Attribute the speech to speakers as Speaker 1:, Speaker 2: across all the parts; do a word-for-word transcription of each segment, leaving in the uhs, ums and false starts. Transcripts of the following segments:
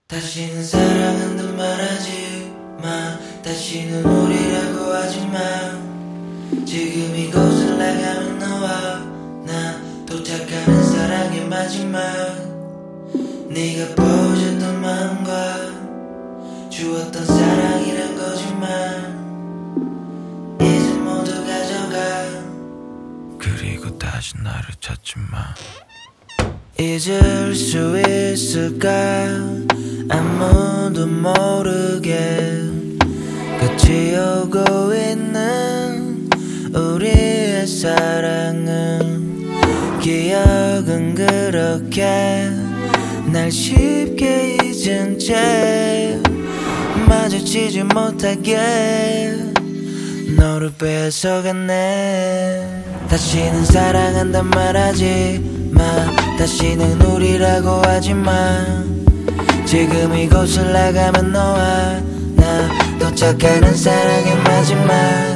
Speaker 1: 다시는 사랑한다 말하지 마. 다시는 우리라고 하지 마. 지금 이곳을 나가면 너와 나 도착하는 사랑의 마지막. 네가 보여줬던 마음과 주었던 사랑이란 거짓말 이제 모두 가져가. 그리고 다시 나를 찾지 마. 잊을 수 있을까? 아무도 모르게 끝이 오고 있는 우리의 사랑은 기억은 그렇게 날 쉽게 잊은 채 마주치지 못하게 너를 뺏어갔네. 다시는 사랑한단 말하지 마. 다시는 우리라고 하지 마. 지금 이곳을 나가면 너와 나 도착하는 사랑의 마지막.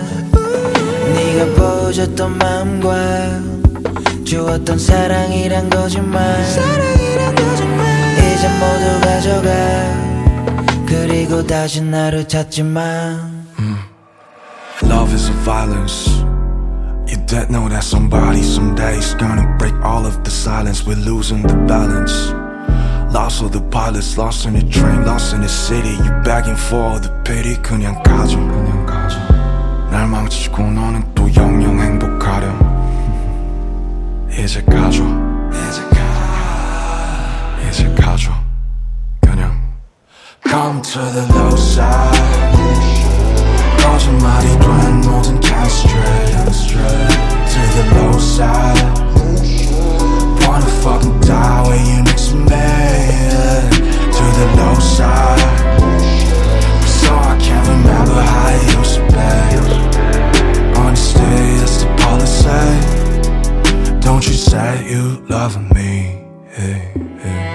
Speaker 1: 네가 보여줬던 마음과 주었던 사랑이란 거짓말 사랑이란 거짓말 이제 모두 가져가. 그리고 다시 나를 찾지 마.
Speaker 2: mm. Love is a violence. You don't know that somebody someday is gonna break all of the silence. We're losing the balance. Lost all the pilots, lost in the train, lost in the city. You begging for the pity. 그냥 가져, 그냥 가져. 날 망치고 너는 또 영영 행복하렴. 이제 가져, 이제 가져, 이제 가져. 그냥 Come to the low side. 거짓말이 된 모든 castrate to the low side. Wanna fucking die where you next to me. To the low side. So I can't remember how it used to be. Honesty is the policy. Don't you say you love me. Hey, hey.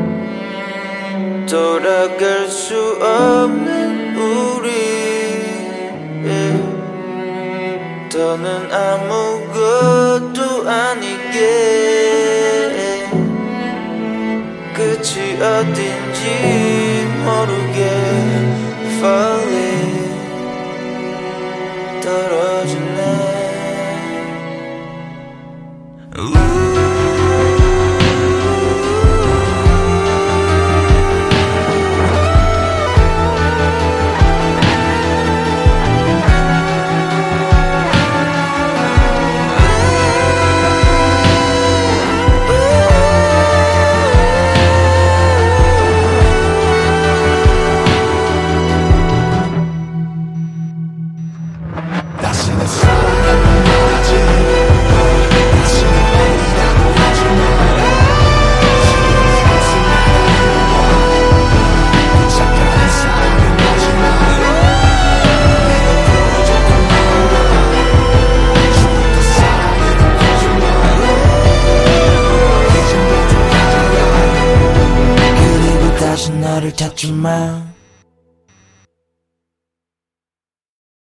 Speaker 1: 돌아갈 수 없는 우리 더는 아무것도 아니게 끝이 어딘지 모르게 falling 떨어지네. 나를 찾지 마.